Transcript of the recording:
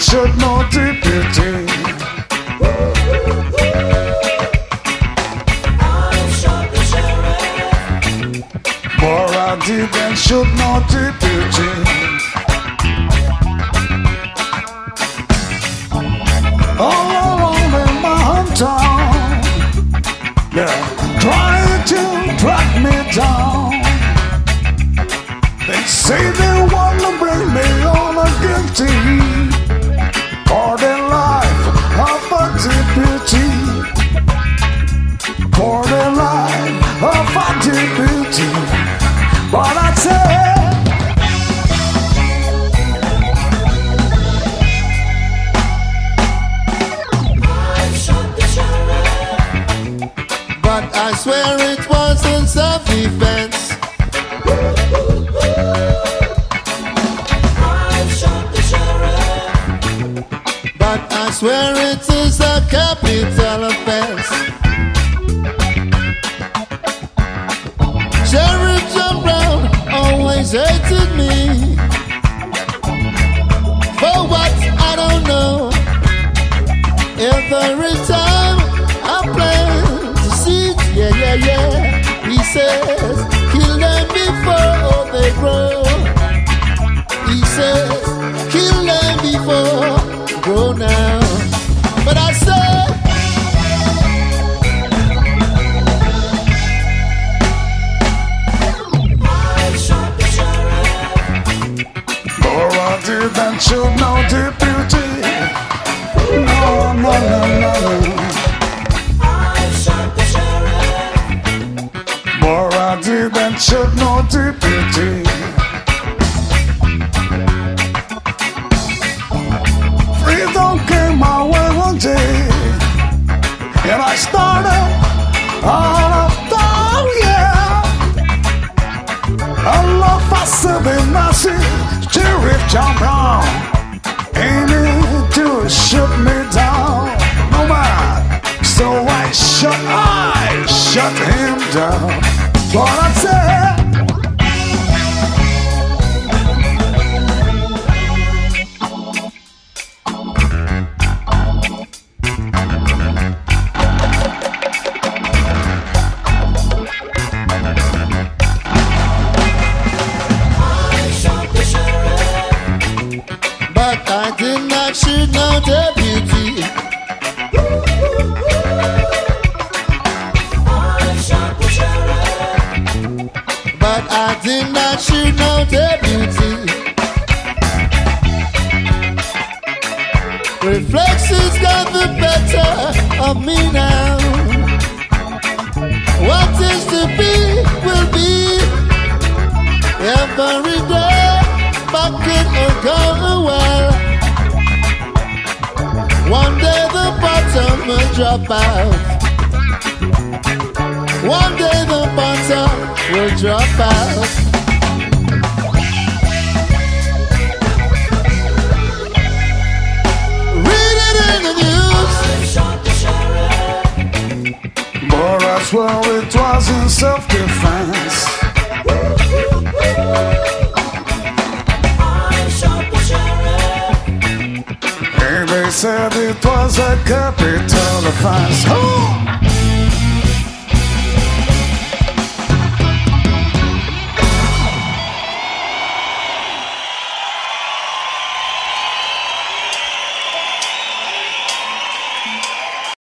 showed no deputy. But I didn't shoot no deputy. All alone in my hometown, yeah, trying to track me down. They say they wanna bring me on a guilty for the life of a deputy. For the life of a deputy. But I said, I shot the sheriff, but I swear it was in self-defense. I shot the sheriff, but I swear it is a capital offense. Sheriff John Brown always hated me. For what, I don't know. Every time I plan to see, yeah, he says, kill them before they grow. He says, kill them before they grow now. But I say, didn't shoot no deputy. No, no, no, no. I shot the sheriff, but I didn't shoot no deputy. Freedom came my way one day, and I started out of town, yeah. I love for 7 masses. Sheriff John Brown aiming to shoot me down. No man, so I shut him down. But I said, I did not shoot no deputy. I shot the sheriff, but I did not shoot no deputy. Reflexes got the better of me now. What is to be will be. Every day, bucket or go well. One day the bottom will drop out. One day the bottom will drop out. Read it in the news. I shot the sheriff, but I swear it was in self-defense. I shot the sheriff, They said it was a capital offense. Oh!